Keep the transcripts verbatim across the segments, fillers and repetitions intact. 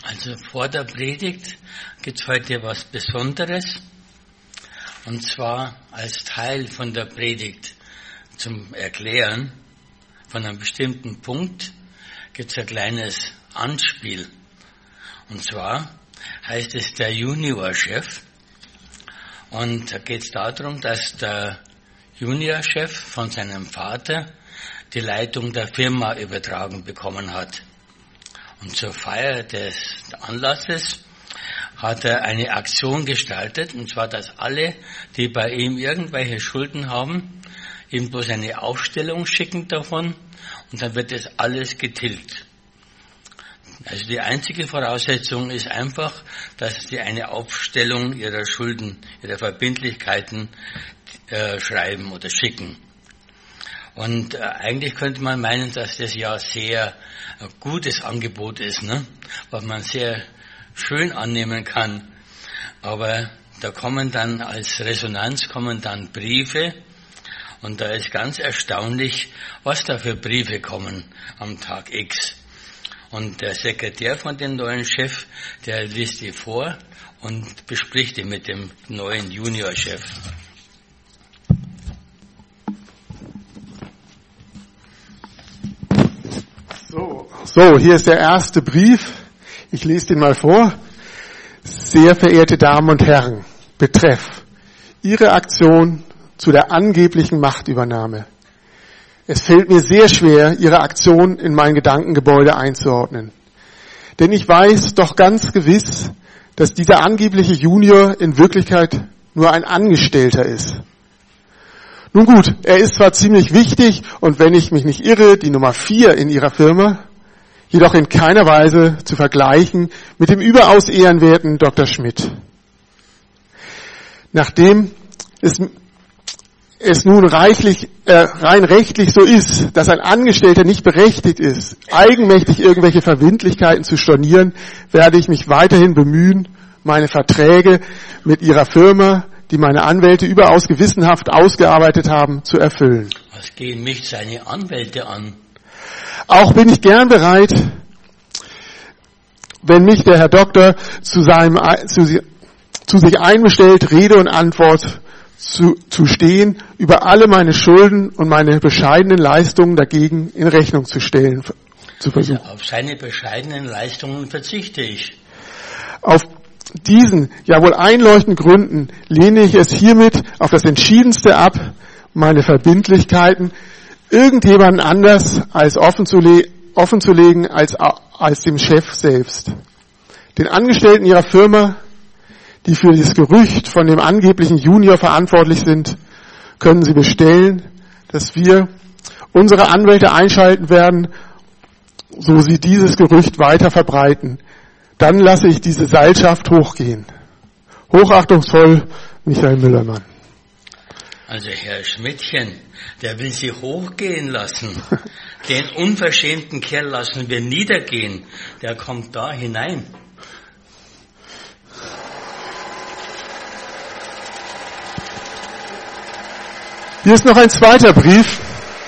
Also vor der Predigt gibt es heute was Besonderes. Und zwar als Teil von der Predigt zum Erklären von einem bestimmten Punkt gibt es ein kleines Anspiel. Und zwar heißt es der Juniorchef. Und da geht es darum, dass der Juniorchef von seinem Vater die Leitung der Firma übertragen bekommen hat. Und zur Feier des Anlasses hat er eine Aktion gestaltet, und zwar, dass alle, die bei ihm irgendwelche Schulden haben, ihm bloß eine Aufstellung schicken davon, und dann wird das alles getilgt. Also die einzige Voraussetzung ist einfach, dass sie eine Aufstellung ihrer Schulden, ihrer Verbindlichkeiten äh, schreiben oder schicken. Und äh, eigentlich könnte man meinen, dass das ja sehr ein gutes Angebot ist, ne? Was man sehr schön annehmen kann. Aber da kommen dann als Resonanz kommen dann Briefe, und da ist ganz erstaunlich, was da für Briefe kommen am Tag X. Und der Sekretär von dem neuen Chef, der liest die vor und bespricht die mit dem neuen Juniorchef. So, so, hier ist der erste Brief. Ich lese den mal vor. Sehr verehrte Damen und Herren, Betreff Ihre Aktion zu der angeblichen Machtübernahme. Es fällt mir sehr schwer, Ihre Aktion in mein Gedankengebäude einzuordnen. Denn ich weiß doch ganz gewiss, dass dieser angebliche Junior in Wirklichkeit nur ein Angestellter ist. Nun gut, er ist zwar ziemlich wichtig und wenn ich mich nicht irre, die Nummer vier in Ihrer Firma, jedoch in keiner Weise zu vergleichen mit dem überaus ehrenwerten Doktor Schmidt. Nachdem es, es nun reichlich, äh, rein rechtlich so ist, dass ein Angestellter nicht berechtigt ist, eigenmächtig irgendwelche Verbindlichkeiten zu stornieren, werde ich mich weiterhin bemühen, meine Verträge mit Ihrer Firma, die meine Anwälte überaus gewissenhaft ausgearbeitet haben, zu erfüllen. Was gehen mich seine Anwälte an? Auch bin ich gern bereit, wenn mich der Herr Doktor zu, seinem, zu, zu sich einbestellt, Rede und Antwort zu, zu stehen, über alle meine Schulden und meine bescheidenen Leistungen dagegen in Rechnung zu stellen, zu versuchen. Ja, auf seine bescheidenen Leistungen verzichte ich. Auf diesen, ja wohl einleuchtenden Gründen lehne ich es hiermit auf das Entschiedenste ab, meine Verbindlichkeiten irgendjemanden anders als offen zu, le- offen zu legen als, als dem Chef selbst. Den Angestellten ihrer Firma, die für dieses Gerücht von dem angeblichen Junior verantwortlich sind, können sie bestellen, dass wir unsere Anwälte einschalten werden, so sie dieses Gerücht weiter verbreiten. Dann lasse ich diese Seilschaft hochgehen. Hochachtungsvoll, Michael Müllermann. Also Herr Schmidtchen, der will Sie hochgehen lassen. Den unverschämten Kerl lassen wir niedergehen. Der kommt da hinein. Hier ist noch ein zweiter Brief.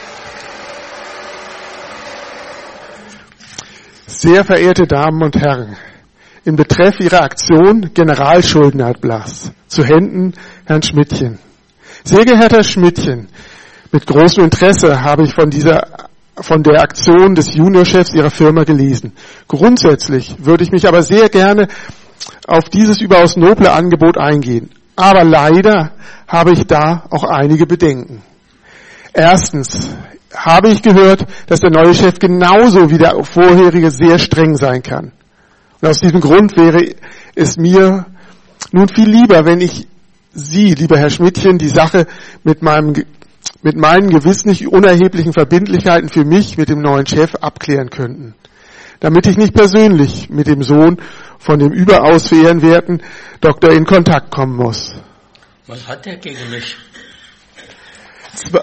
Sehr verehrte Damen und Herren, in Betreff Ihrer Aktion Generalschuldenerlass zu Händen Herrn Schmidtchen. Sehr geehrter Herr Schmidtchen, mit großem Interesse habe ich von dieser, von der Aktion des Juniorchefs Ihrer Firma gelesen. Grundsätzlich würde ich mich aber sehr gerne auf dieses überaus noble Angebot eingehen. Aber leider habe ich da auch einige Bedenken. Erstens habe ich gehört, dass der neue Chef genauso wie der vorherige sehr streng sein kann. Und aus diesem Grund wäre es mir nun viel lieber, wenn ich Sie, lieber Herr Schmidtchen, die Sache mit meinem, mit meinen gewiss nicht unerheblichen Verbindlichkeiten für mich mit dem neuen Chef abklären könnten. Damit ich nicht persönlich mit dem Sohn von dem überaus ehrenwerten Doktor in Kontakt kommen muss. Was hat er gegen mich? Zwar,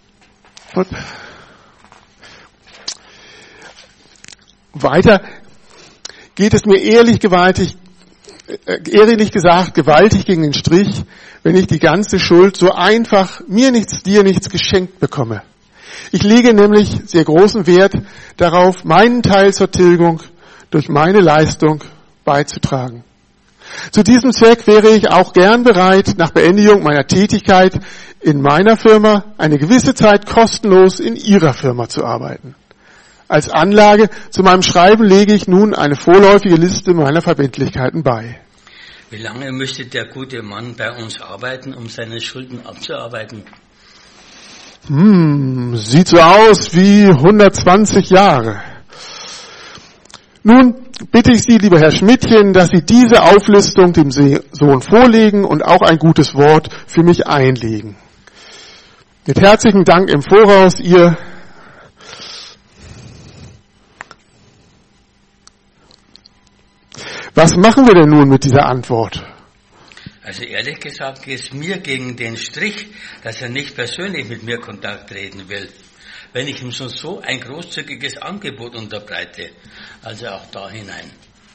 weiter geht es mir ehrlich gewaltig, ehrlich gesagt gewaltig gegen den Strich, wenn ich die ganze Schuld so einfach mir nichts, dir nichts geschenkt bekomme. Ich lege nämlich sehr großen Wert darauf, meinen Teil zur Tilgung durch meine Leistung beizutragen. Zu diesem Zweck wäre ich auch gern bereit, nach Beendigung meiner Tätigkeit in meiner Firma eine gewisse Zeit kostenlos in Ihrer Firma zu arbeiten. Als Anlage zu meinem Schreiben lege ich nun eine vorläufige Liste meiner Verbindlichkeiten bei. Wie lange müsste der gute Mann bei uns arbeiten, um seine Schulden abzuarbeiten? Hm, sieht so aus wie hundertzwanzig Jahre. Nun bitte ich Sie, lieber Herr Schmidtchen, dass Sie diese Auflistung dem Sohn vorlegen und auch ein gutes Wort für mich einlegen. Mit herzlichen Dank im Voraus, Ihr Was machen wir denn nun mit dieser Antwort? Also ehrlich gesagt geht es mir gegen den Strich, dass er nicht persönlich mit mir Kontakt treten will, wenn ich ihm schon so ein großzügiges Angebot unterbreite. Also auch da hinein.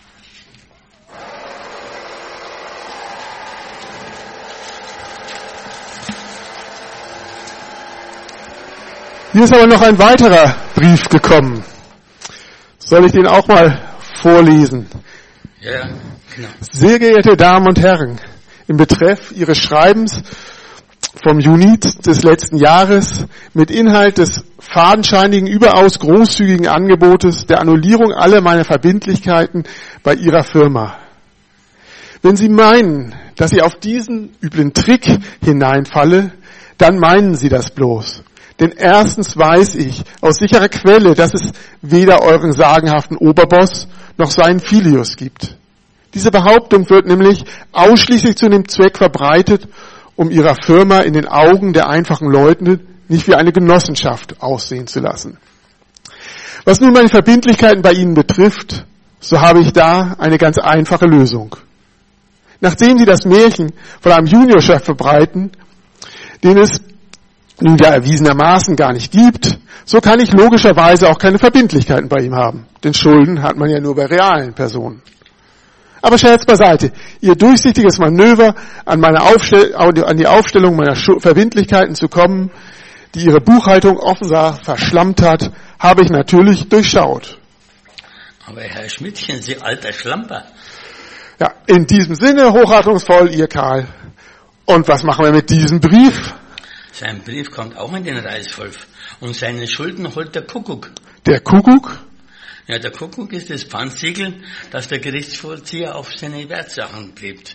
Hier ist aber noch ein weiterer Brief gekommen. Soll ich den auch mal vorlesen? Ja, genau. Sehr geehrte Damen und Herren, im Betreff Ihres Schreibens vom Juni des letzten Jahres mit Inhalt des fadenscheinigen, überaus großzügigen Angebotes der Annullierung aller meiner Verbindlichkeiten bei Ihrer Firma. Wenn Sie meinen, dass ich auf diesen üblen Trick hineinfalle, dann meinen Sie das bloß. Denn erstens weiß ich aus sicherer Quelle, dass es weder euren sagenhaften Oberboss noch seinen Filius gibt. Diese Behauptung wird nämlich ausschließlich zu dem Zweck verbreitet, um ihrer Firma in den Augen der einfachen Leute nicht wie eine Genossenschaft aussehen zu lassen. Was nun meine Verbindlichkeiten bei Ihnen betrifft, so habe ich da eine ganz einfache Lösung. Nachdem Sie das Märchen von einem Juniorchef verbreiten, den es nun ja erwiesenermaßen gar nicht gibt, so kann ich logischerweise auch keine Verbindlichkeiten bei ihm haben. Denn Schulden hat man ja nur bei realen Personen. Aber Scherz beiseite. Ihr durchsichtiges Manöver, an, meine Aufstell- an die Aufstellung meiner Schu- Verbindlichkeiten zu kommen, die Ihre Buchhaltung offenbar verschlammt hat, habe ich natürlich durchschaut. Aber Herr Schmidtchen, Sie alter Schlamper. Ja, in diesem Sinne, hochachtungsvoll, Ihr Karl. Und was machen wir mit diesem Brief? Sein Brief kommt auch in den Reißwolf. Und seine Schulden holt der Kuckuck. Der Kuckuck? Ja, der Kuckuck ist das Pfandsiegel, das der Gerichtsvollzieher auf seine Wertsachen klebt.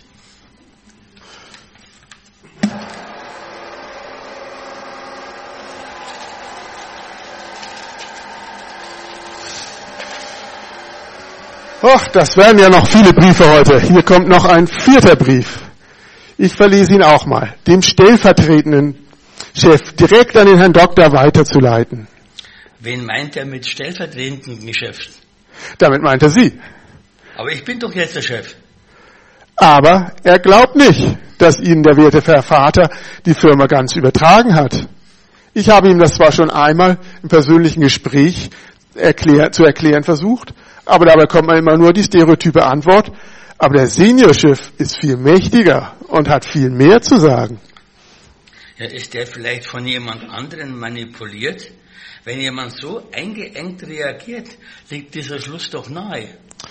Och, das werden ja noch viele Briefe heute. Hier kommt noch ein vierter Brief. Ich verlese ihn auch mal. Dem stellvertretenden Chef direkt an den Herrn Doktor weiterzuleiten. Wen meint er mit stellvertretenden Geschäft? Damit meint er Sie. Aber ich bin doch jetzt der Chef. Aber er glaubt nicht, dass Ihnen der werte Herr Vater die Firma ganz übertragen hat. Ich habe ihm das zwar schon einmal im persönlichen Gespräch erklär, zu erklären versucht, aber dabei kommt man immer nur die stereotype Antwort, aber der Seniorchef ist viel mächtiger und hat viel mehr zu sagen. Ja, ist der vielleicht von jemand anderen manipuliert? Wenn jemand so eingeengt reagiert, liegt dieser Schluss doch nahe.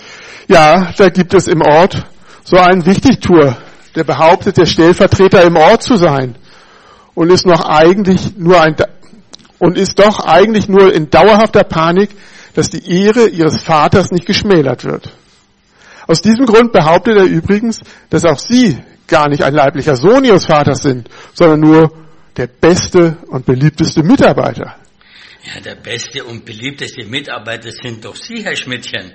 Ja, da gibt es im Ort so einen Wichtigtuer, der behauptet, der Stellvertreter im Ort zu sein und ist noch eigentlich nur ein und ist doch eigentlich nur in dauerhafter Panik, dass die Ehre ihres Vaters nicht geschmälert wird. Aus diesem Grund behauptet er übrigens, dass auch Sie gar nicht ein leiblicher Sohn Ihres Vaters sind, sondern nur der beste und beliebteste Mitarbeiter. Ja, der beste und beliebteste Mitarbeiter sind doch Sie, Herr Schmidtchen.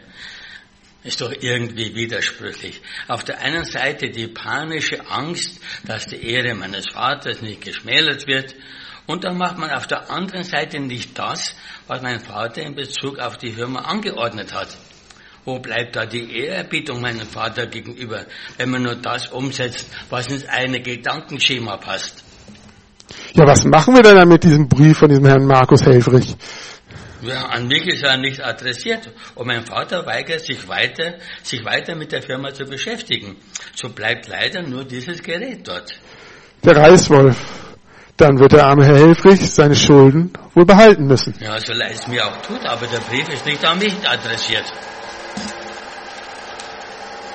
Ist doch irgendwie widersprüchlich. Auf der einen Seite die panische Angst, dass die Ehre meines Vaters nicht geschmälert wird, und dann macht man auf der anderen Seite nicht das, was mein Vater in Bezug auf die Firma angeordnet hat. Wo bleibt da die Ehrerbietung meinem Vater gegenüber, wenn man nur das umsetzt, was ins eine Gedankenschema passt? Ja, was machen wir denn dann mit diesem Brief von diesem Herrn Markus Helfrich? Ja, an mich ist er nicht adressiert. Und mein Vater weigert sich weiter, sich weiter mit der Firma zu beschäftigen. So bleibt leider nur dieses Gerät dort. Der Reißwolf. Dann wird der arme Herr Helfrich seine Schulden wohl behalten müssen. Ja, so leid es mir auch tut, aber der Brief ist nicht an mich adressiert.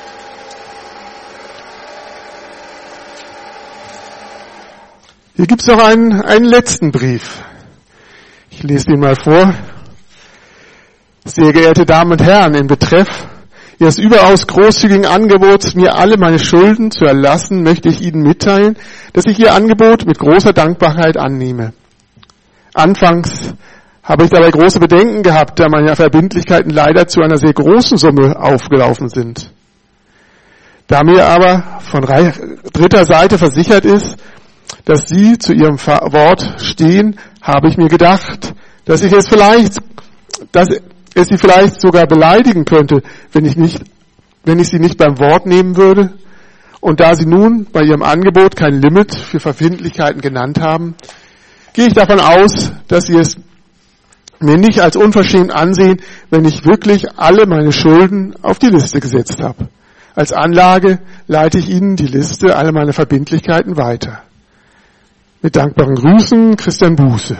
Hier gibt es noch einen, einen letzten Brief. Ich lese ihn mal vor. Sehr geehrte Damen und Herren, in Betreff Ihres überaus großzügigen Angebots, mir alle meine Schulden zu erlassen, möchte ich Ihnen mitteilen, dass ich Ihr Angebot mit großer Dankbarkeit annehme. Anfangs habe ich dabei große Bedenken gehabt, da meine Verbindlichkeiten leider zu einer sehr großen Summe aufgelaufen sind. Da mir aber von dritter Seite versichert ist, dass Sie zu Ihrem Wort stehen, habe ich mir gedacht, dass ich es vielleicht, dass es Sie vielleicht sogar beleidigen könnte, wenn ich nicht, wenn ich Sie nicht beim Wort nehmen würde. Und da Sie nun bei Ihrem Angebot kein Limit für Verbindlichkeiten genannt haben, gehe ich davon aus, dass Sie es mir nicht als unverschämt ansehen, wenn ich wirklich alle meine Schulden auf die Liste gesetzt habe. Als Anlage leite ich Ihnen die Liste aller meiner Verbindlichkeiten weiter. Mit dankbaren Grüßen, Christian Buße.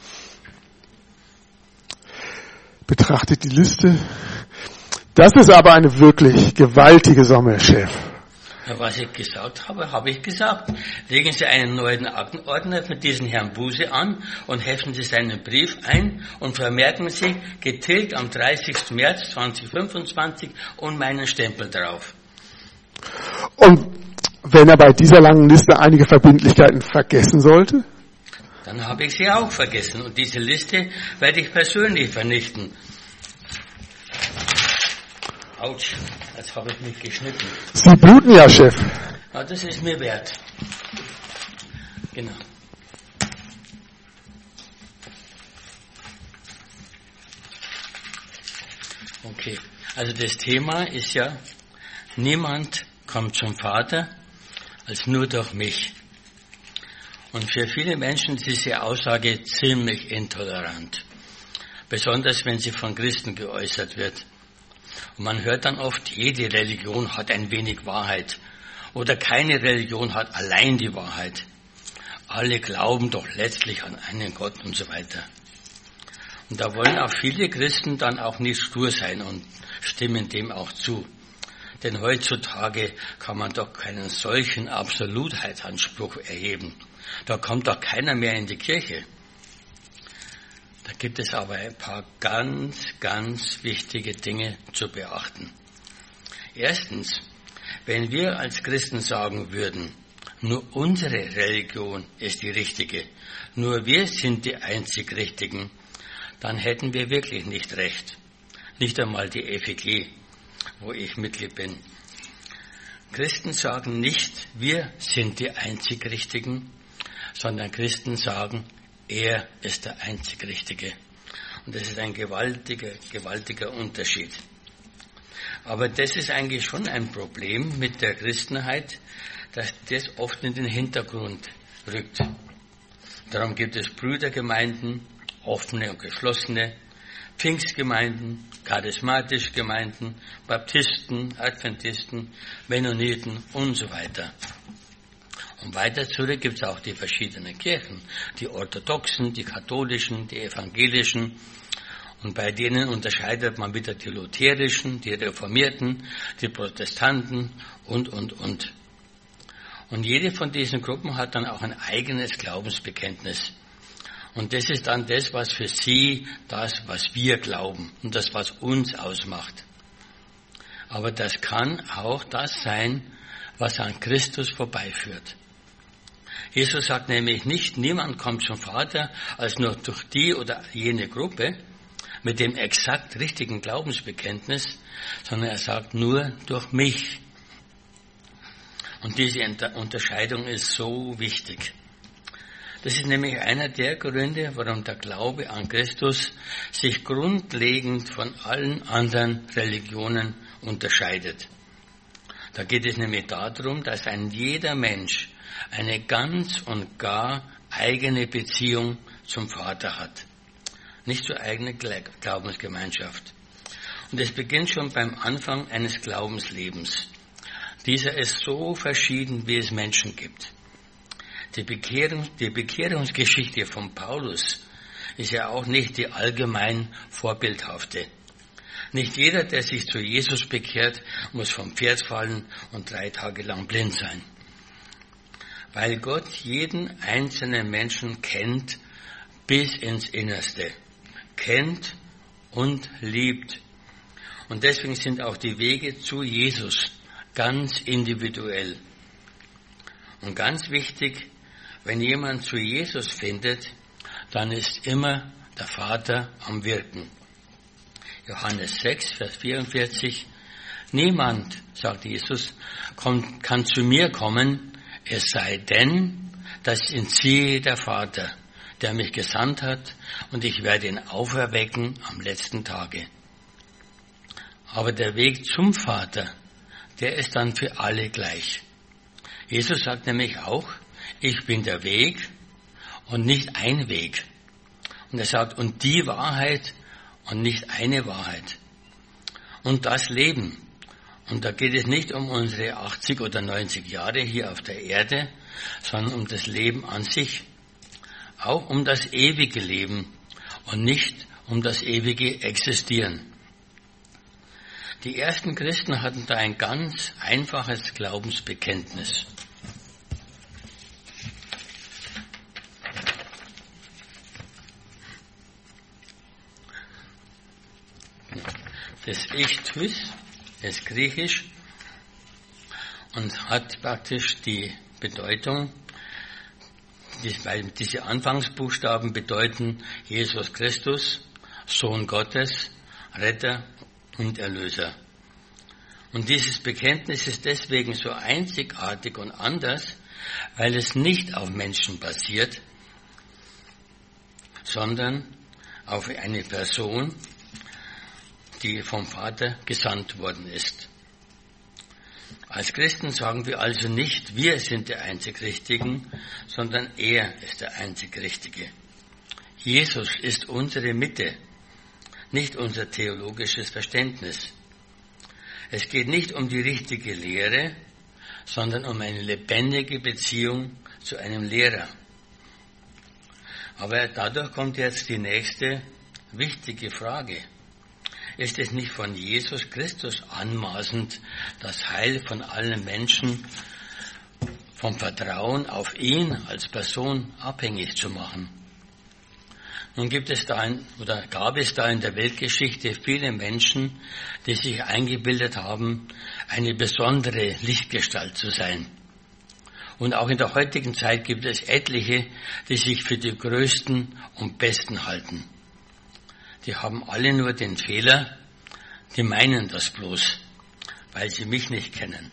Betrachtet die Liste. Das ist aber eine wirklich gewaltige Summe, Chef. Ja, was ich gesagt habe, habe ich gesagt. Legen Sie einen neuen Aktenordner für diesen Herrn Buße an und heften Sie seinen Brief ein und vermerken Sie, getilgt am dreißigsten März zweitausendfünfundzwanzig und meinen Stempel drauf. Und wenn er bei dieser langen Liste einige Verbindlichkeiten vergessen sollte? Dann habe ich sie auch vergessen und diese Liste werde ich persönlich vernichten. Autsch, jetzt habe ich mich geschnitten. Sie bluten ja, Chef. Ja, das ist mir wert. Genau. Okay, also das Thema ist ja, niemand kommt zum Vater als nur durch mich. Und für viele Menschen ist diese Aussage ziemlich intolerant. Besonders wenn sie von Christen geäußert wird. Und man hört dann oft, jede Religion hat ein wenig Wahrheit. Oder keine Religion hat allein die Wahrheit. Alle glauben doch letztlich an einen Gott und so weiter. Und da wollen auch viele Christen dann auch nicht stur sein und stimmen dem auch zu. Denn heutzutage kann man doch keinen solchen Absolutheitsanspruch erheben. Da kommt doch keiner mehr in die Kirche. Da gibt es aber ein paar ganz, ganz wichtige Dinge zu beachten. Erstens, wenn wir als Christen sagen würden, nur unsere Religion ist die richtige, nur wir sind die einzig Richtigen, dann hätten wir wirklich nicht recht. Nicht einmal die F E G, wo ich Mitglied bin. Christen sagen nicht, wir sind die einzig Richtigen, sondern Christen sagen, er ist der einzig Richtige. Und das ist ein gewaltiger, gewaltiger Unterschied. Aber das ist eigentlich schon ein Problem mit der Christenheit, dass das oft in den Hintergrund rückt. Darum gibt es Brüdergemeinden, offene und geschlossene, Pfingstgemeinden, charismatische Gemeinden, Baptisten, Adventisten, Mennoniten und so weiter. Und weiter zurück gibt es auch die verschiedenen Kirchen, die orthodoxen, die katholischen, die evangelischen. Und bei denen unterscheidet man wieder die lutherischen, die reformierten, die Protestanten und, und, und. Und jede von diesen Gruppen hat dann auch ein eigenes Glaubensbekenntnis. Und das ist dann das, was für sie das, was wir glauben und das, was uns ausmacht. Aber das kann auch das sein, was an Christus vorbeiführt. Jesus sagt nämlich nicht, niemand kommt zum Vater als nur durch die oder jene Gruppe mit dem exakt richtigen Glaubensbekenntnis, sondern er sagt nur durch mich. Und diese Unterscheidung ist so wichtig. Das ist nämlich einer der Gründe, warum der Glaube an Christus sich grundlegend von allen anderen Religionen unterscheidet. Da geht es nämlich darum, dass ein jeder Mensch eine ganz und gar eigene Beziehung zum Vater hat. Nicht zur eigenen Glaubensgemeinschaft. Und es beginnt schon beim Anfang eines Glaubenslebens. Dieser ist so verschieden, wie es Menschen gibt. Die, Bekehrung, die Bekehrungsgeschichte von Paulus ist ja auch nicht die allgemein vorbildhafte. Nicht jeder, der sich zu Jesus bekehrt, muss vom Pferd fallen und drei Tage lang blind sein. weil Gott jeden einzelnen Menschen kennt bis ins Innerste, kennt und liebt. Und deswegen sind auch die Wege zu Jesus ganz individuell. Und ganz wichtig, wenn jemand zu Jesus findet, dann ist immer der Vater am Wirken. Johannes sechs, Vers vierundvierzig. Niemand, sagt Jesus, kommt, kann zu mir kommen, es sei denn, dass ihn ziehe der Vater, der mich gesandt hat, und ich werde ihn auferwecken am letzten Tage. Aber der Weg zum Vater, der ist dann für alle gleich. Jesus sagt nämlich auch, ich bin der Weg und nicht ein Weg. Und er sagt, und die Wahrheit und nicht eine Wahrheit. Und das Leben. Und da geht es nicht um unsere achtzig oder neunzig Jahre hier auf der Erde, sondern um das Leben an sich. Auch um das ewige Leben und nicht um das ewige Existieren. Die ersten Christen hatten da ein ganz einfaches Glaubensbekenntnis. Das Ichthys ist griechisch und hat praktisch die Bedeutung, weil diese Anfangsbuchstaben bedeuten Jesus Christus, Sohn Gottes, Retter und Erlöser. Und dieses Bekenntnis ist deswegen so einzigartig und anders, weil es nicht auf Menschen basiert, sondern auf eine Person, die vom Vater gesandt worden ist. Als Christen sagen wir also nicht, wir sind die einzig Richtigen, sondern er ist der einzig Richtige. Jesus ist unsere Mitte, nicht unser theologisches Verständnis. Es geht nicht um die richtige Lehre, sondern um eine lebendige Beziehung zu einem Lehrer. Aber dadurch kommt jetzt die nächste wichtige Frage. Ist es nicht von Jesus Christus anmaßend, das Heil von allen Menschen vom Vertrauen auf ihn als Person abhängig zu machen? Nun gibt es da in, oder gab es da in der Weltgeschichte viele Menschen, die sich eingebildet haben, eine besondere Lichtgestalt zu sein. Und auch in der heutigen Zeit gibt es etliche, die sich für die Größten und Besten halten. Die haben alle nur den Fehler, die meinen das bloß, weil sie mich nicht kennen.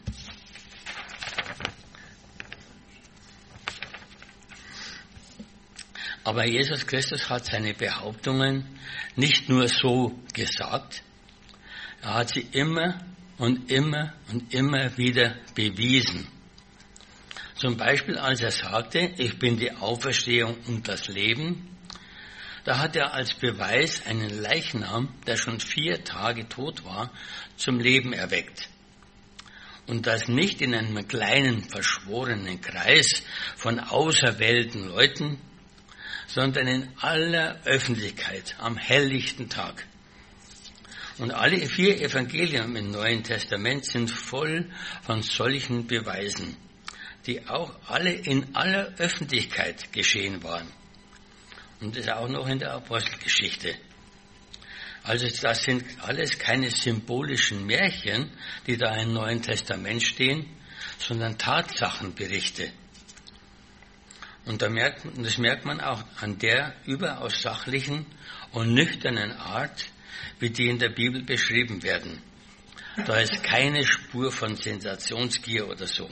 Aber Jesus Christus hat seine Behauptungen nicht nur so gesagt, er hat sie immer und immer und immer wieder bewiesen. Zum Beispiel, als er sagte, ich bin die Auferstehung und das Leben, da hat er als Beweis einen Leichnam, der schon vier Tage tot war, zum Leben erweckt. Und das nicht in einem kleinen, verschworenen Kreis von auserwählten Leuten, sondern in aller Öffentlichkeit am helllichten Tag. Und alle vier Evangelien im Neuen Testament sind voll von solchen Beweisen, die auch alle in aller Öffentlichkeit geschehen waren. Und das auch noch in der Apostelgeschichte. Also das sind alles keine symbolischen Märchen, die da im Neuen Testament stehen, sondern Tatsachenberichte. Und da merkt, das merkt man auch an der überaus sachlichen und nüchternen Art, wie die in der Bibel beschrieben werden. Da ist keine Spur von Sensationsgier oder so.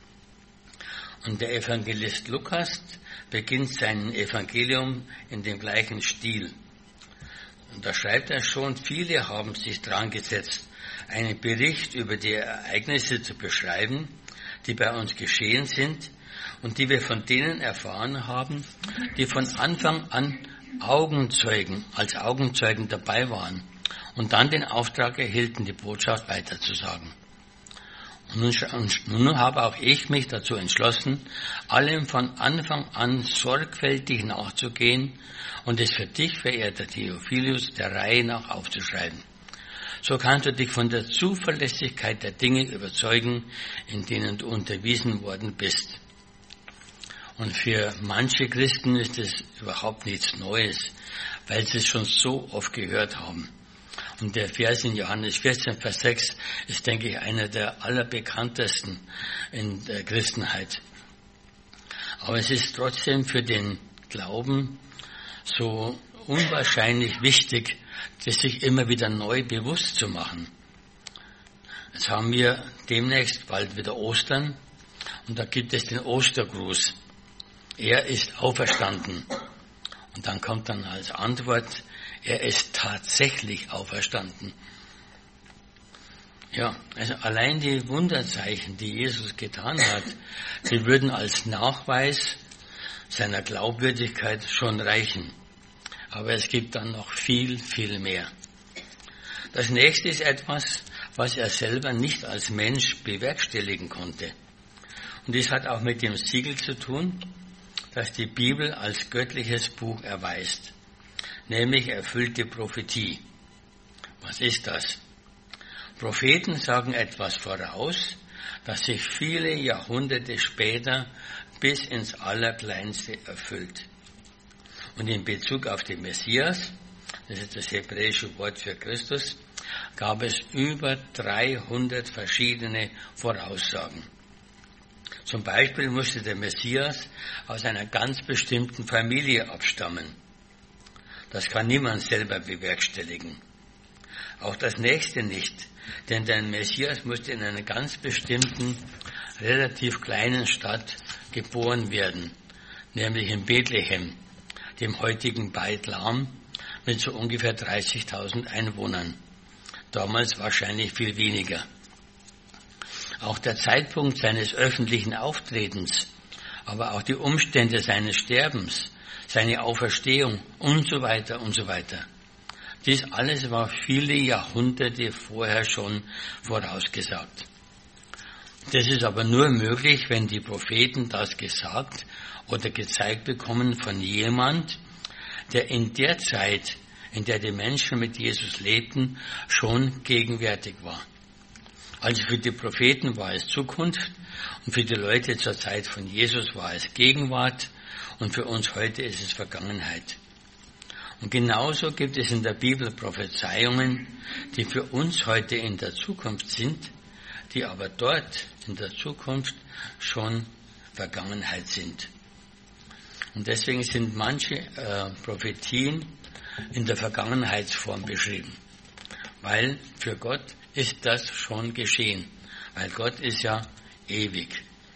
Und der Evangelist Lukas beginnt sein Evangelium in dem gleichen Stil. Und da schreibt er schon, viele haben sich dran gesetzt, einen Bericht über die Ereignisse zu beschreiben, die bei uns geschehen sind und die wir von denen erfahren haben, die von Anfang an Augenzeugen, als Augenzeugen dabei waren und dann den Auftrag erhielten, die Botschaft weiterzusagen. Und nun, und nun habe auch ich mich dazu entschlossen, allem von Anfang an sorgfältig nachzugehen und es für dich, verehrter Theophilus, der Reihe nach aufzuschreiben. So kannst du dich von der Zuverlässigkeit der Dinge überzeugen, in denen du unterwiesen worden bist. Und für manche Christen ist es überhaupt nichts Neues, weil sie es schon so oft gehört haben. Und der Vers in Johannes vierzehn, Vers sechs ist, denke ich, einer der allerbekanntesten in der Christenheit. Aber es ist trotzdem für den Glauben so unwahrscheinlich wichtig, das sich immer wieder neu bewusst zu machen. Jetzt haben wir demnächst bald wieder Ostern und da gibt es den Ostergruß. Er ist auferstanden. Und dann kommt dann als Antwort, er ist tatsächlich auferstanden. Ja, also allein die Wunderzeichen, die Jesus getan hat, die würden als Nachweis seiner Glaubwürdigkeit schon reichen. Aber es gibt dann noch viel, viel mehr. Das nächste ist etwas, was er selber nicht als Mensch bewerkstelligen konnte. Und dies hat auch mit dem Siegel zu tun, das die Bibel als göttliches Buch erweist, nämlich erfüllte Prophetie. Was ist das? Propheten sagen etwas voraus, das sich viele Jahrhunderte später bis ins Allerkleinste erfüllt. Und in Bezug auf den Messias, das ist das hebräische Wort für Christus, gab es über dreihundert verschiedene Voraussagen. Zum Beispiel musste der Messias aus einer ganz bestimmten Familie abstammen. Das kann niemand selber bewerkstelligen. Auch das nächste nicht, denn der Messias musste in einer ganz bestimmten, relativ kleinen Stadt geboren werden, nämlich in Bethlehem, dem heutigen Beit Lam, mit so ungefähr dreißigtausend Einwohnern. Damals wahrscheinlich viel weniger. Auch der Zeitpunkt seines öffentlichen Auftretens, aber auch die Umstände seines Sterbens, seine Auferstehung und so weiter und so weiter. Dies alles war viele Jahrhunderte vorher schon vorausgesagt. Das ist aber nur möglich, wenn die Propheten das gesagt oder gezeigt bekommen von jemand, der in der Zeit, in der die Menschen mit Jesus lebten, schon gegenwärtig war. Also für die Propheten war es Zukunft und für die Leute zur Zeit von Jesus war es Gegenwart und für uns heute ist es Vergangenheit. Und genauso gibt es in der Bibel Prophezeiungen, die für uns heute in der Zukunft sind, die aber dort in der Zukunft schon Vergangenheit sind. Und deswegen sind manche äh, Prophetien in der Vergangenheitsform beschrieben, weil für Gott ist das schon geschehen, weil Gott ist ja ewig.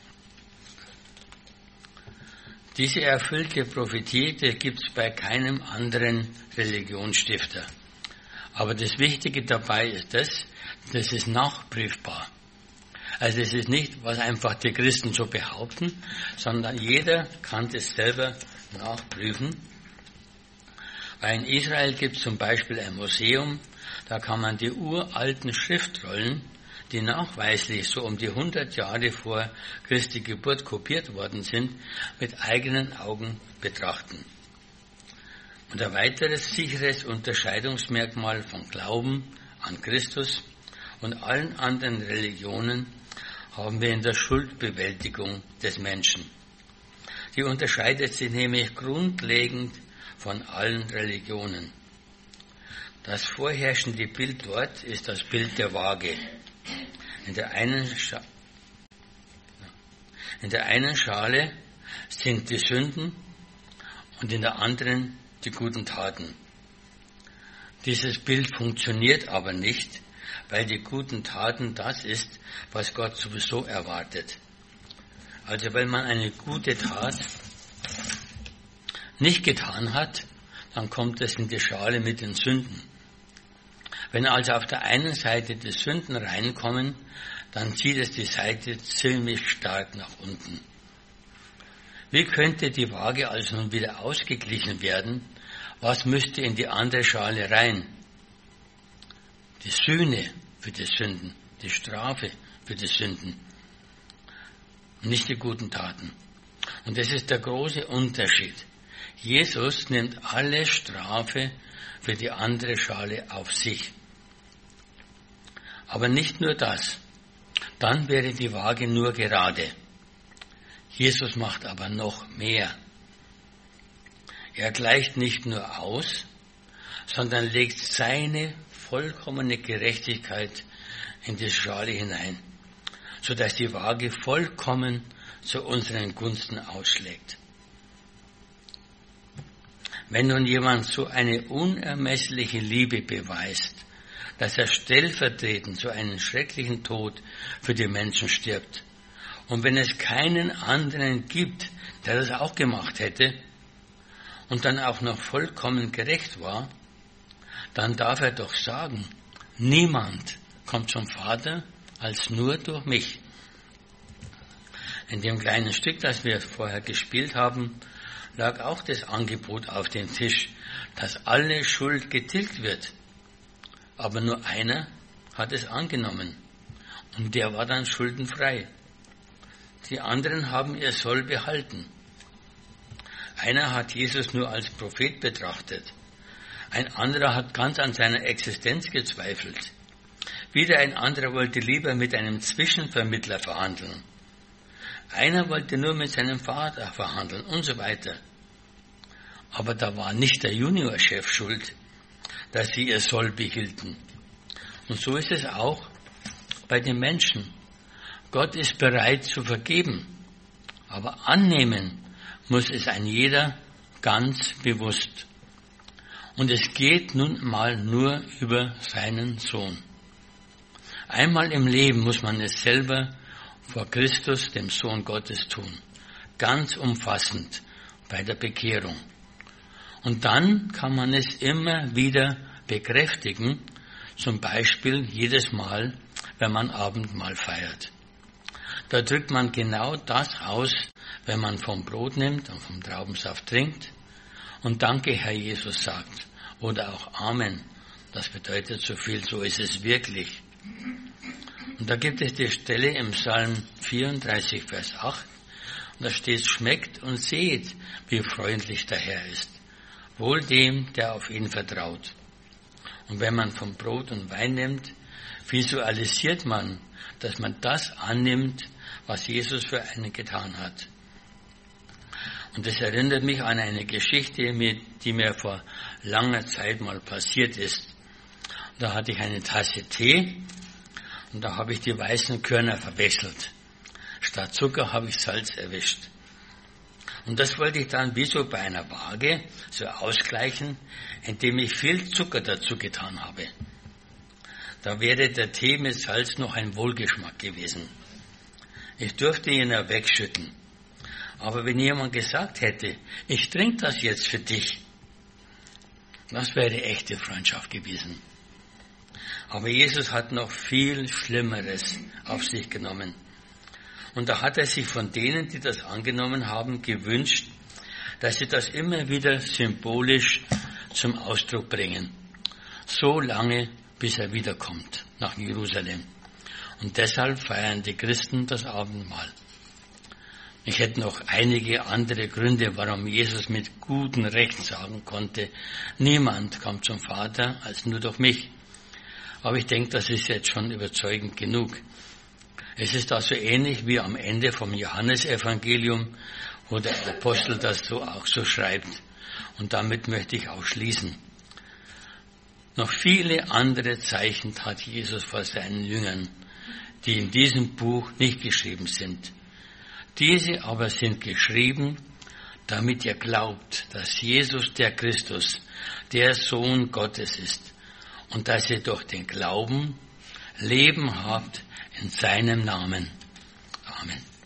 Diese erfüllte Prophetie, die gibt es bei keinem anderen Religionsstifter. Aber das Wichtige dabei ist das, das ist nachprüfbar. Also es ist nicht, was einfach die Christen so behaupten, sondern jeder kann das selber nachprüfen. Weil in Israel gibt es zum Beispiel ein Museum, da kann man die uralten Schriftrollen, die nachweislich so um die hundert Jahre vor Christi Geburt kopiert worden sind, mit eigenen Augen betrachten. Und ein weiteres sicheres Unterscheidungsmerkmal von Glauben an Christus und allen anderen Religionen haben wir in der Schuldbewältigung des Menschen. Die unterscheidet sich nämlich grundlegend von allen Religionen. Das vorherrschende Bild dort ist das Bild der Waage. In der einen, Scha- in der einen Schale sind die Sünden und in der anderen die guten Taten. Dieses Bild funktioniert aber nicht, weil die guten Taten das ist, was Gott sowieso erwartet. Also wenn man eine gute Tat nicht getan hat, dann kommt es in die Schale mit den Sünden. Wenn also auf der einen Seite die Sünden reinkommen, dann zieht es die Seite ziemlich stark nach unten. Wie könnte die Waage also nun wieder ausgeglichen werden? Was müsste in die andere Schale rein? Die Sühne für die Sünden, die Strafe für die Sünden, nicht die guten Taten. Und das ist der große Unterschied. Jesus nimmt alle Strafe für die andere Schale auf sich. Aber nicht nur das. Dann wäre die Waage nur gerade. Jesus macht aber noch mehr. Er gleicht nicht nur aus, sondern legt seine vollkommene Gerechtigkeit in die Schale hinein, sodass die Waage vollkommen zu unseren Gunsten ausschlägt. Wenn nun jemand so eine unermessliche Liebe beweist, dass er stellvertretend so einen schrecklichen Tod für die Menschen stirbt, und wenn es keinen anderen gibt, der das auch gemacht hätte und dann auch noch vollkommen gerecht war, dann darf er doch sagen, niemand kommt zum Vater als nur durch mich. In dem kleinen Stück, das wir vorher gespielt haben, lag auch das Angebot auf dem Tisch, dass alle Schuld getilgt wird. Aber nur einer hat es angenommen und der war dann schuldenfrei. Die anderen haben ihr Soll behalten. Einer hat Jesus nur als Prophet betrachtet. Ein anderer hat ganz an seiner Existenz gezweifelt. Wieder ein anderer wollte lieber mit einem Zwischenvermittler verhandeln. Einer wollte nur mit seinem Vater verhandeln und so weiter. Aber da war nicht der Juniorchef schuld, dass sie ihr Soll behielten. Und so ist es auch bei den Menschen. Gott ist bereit zu vergeben, aber annehmen muss es ein jeder ganz bewusst. Und es geht nun mal nur über seinen Sohn. Einmal im Leben muss man es selber vor Christus, dem Sohn Gottes, tun. Ganz umfassend bei der Bekehrung. Und dann kann man es immer wieder bekräftigen, zum Beispiel jedes Mal, wenn man Abendmahl feiert. Da drückt man genau das aus, wenn man vom Brot nimmt und vom Traubensaft trinkt und Danke, Herr Jesus, sagt. Oder auch Amen. Das bedeutet so viel, so ist es wirklich. Und da gibt es die Stelle im Psalm vierunddreißig, Vers acht. Und da steht, schmeckt und seht, wie freundlich der Herr ist. Wohl dem, der auf ihn vertraut. Und wenn man vom Brot und Wein nimmt, visualisiert man, dass man das annimmt, was Jesus für einen getan hat. Und das erinnert mich an eine Geschichte, die mir vor langer Zeit mal passiert ist. Da hatte ich eine Tasse Tee und da habe ich die weißen Körner verwechselt. Statt Zucker habe ich Salz erwischt. Und das wollte ich dann wie so bei einer Waage so ausgleichen, indem ich viel Zucker dazu getan habe. Da wäre der Tee mit Salz noch ein Wohlgeschmack gewesen. Ich durfte ihn ja wegschütten. Aber wenn jemand gesagt hätte, ich trinke das jetzt für dich, das wäre echte Freundschaft gewesen. Aber Jesus hat noch viel Schlimmeres auf sich genommen. Und da hat er sich von denen, die das angenommen haben, gewünscht, dass sie das immer wieder symbolisch zum Ausdruck bringen. So lange, bis er wiederkommt nach Jerusalem. Und deshalb feiern die Christen das Abendmahl. Ich hätte noch einige andere Gründe, warum Jesus mit gutem Recht sagen konnte, niemand kommt zum Vater als nur durch mich. Aber ich denke, das ist jetzt schon überzeugend genug. Es ist also ähnlich wie am Ende vom Johannesevangelium, wo der Apostel das so auch so schreibt. Und damit möchte ich auch schließen. Noch viele andere Zeichen tat Jesus vor seinen Jüngern, die in diesem Buch nicht geschrieben sind. Diese aber sind geschrieben, damit ihr glaubt, dass Jesus der Christus, der Sohn Gottes ist und dass ihr durch den Glauben Leben habt in seinem Namen. Amen.